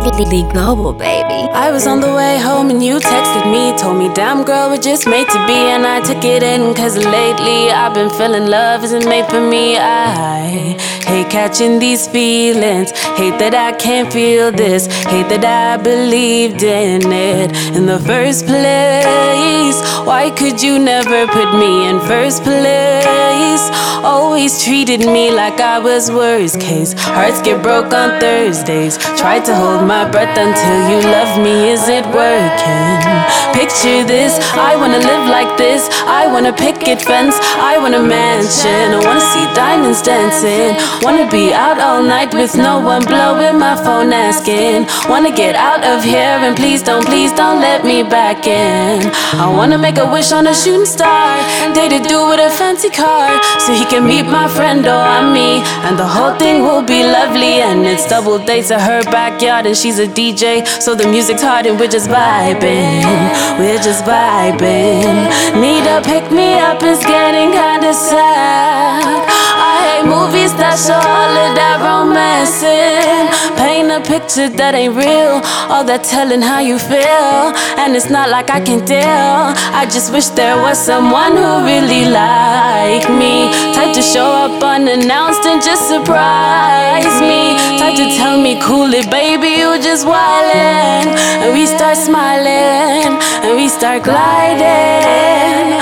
Global, baby. I was on the way home and you texted me, told me, damn girl, we're just made to be. And I took it in, cause lately I've been feeling love isn't made for me. I hate catching these feelings, hate that I can't feel this, hate that I believed in it in the first place. Why could you never put me in first place? Always treated me like I was worst case. Hearts get broke on Thursdays. Tried to hold my breath until you love me. Is it working? Picture this, I wanna live like this. I want a picket fence, I want a mansion. I wanna see diamonds dancing. Wanna be out all night with no one blowing my phone asking. Wanna get out of here and please don't let me back in. I wanna make a wish on a shooting star, date a dude with a fancy car, so he can meet my friend or me, and the whole thing will be lovely. And it's double dates at her backyard, and she's a DJ, so the music's hard and we're just vibing. We're just vibing. Need a pick me up, it's getting kinda sad. I hate movies that show all of that romancing. Paint a picture that ain't real, all that telling how you feel, and it's not like I can deal. I just wish there was someone who really liked me, type to show up unannounced and just surprise me, type to tell me cool it baby, you just wildin', and we start smiling and we start gliding.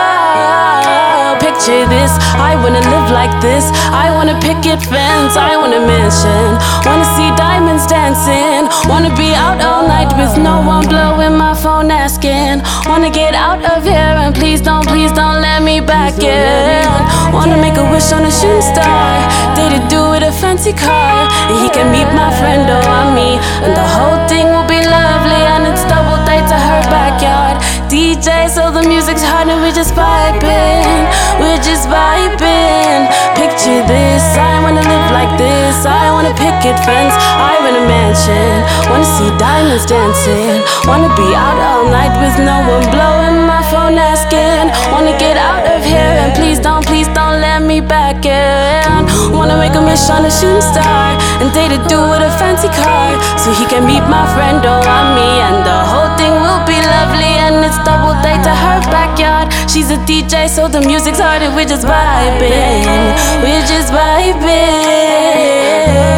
Oh, picture this, I wanna live like this. I want a picket fence, I want a mansion. Wanna see diamonds dancing. Wanna be out all night with no one blowing my phone asking. Wanna get out of here and please don't let me back in. Wanna make a wish on a shooting star, date a dude with a fancy car, and he can meet my friend or me, and the whole thing will be lovely. And it's double date to her backyard. DJ, so the music's hard and we're just vibing. We're just vibing. Picture this, I wanna live like this. I want a picket fence, I want a mansion. Wanna see diamonds dancing. Wanna be out all night with no one blowing my phone asking. Wanna get out of here and please don't let me back in. Wanna make a wish on a shooting star, and date a dude with a fancy car, so he can meet my friend or me, and the whole thing will be lovely. And it's double date to her backyard. She's a DJ, so the music's hard and we're just vibing. We're just vibing.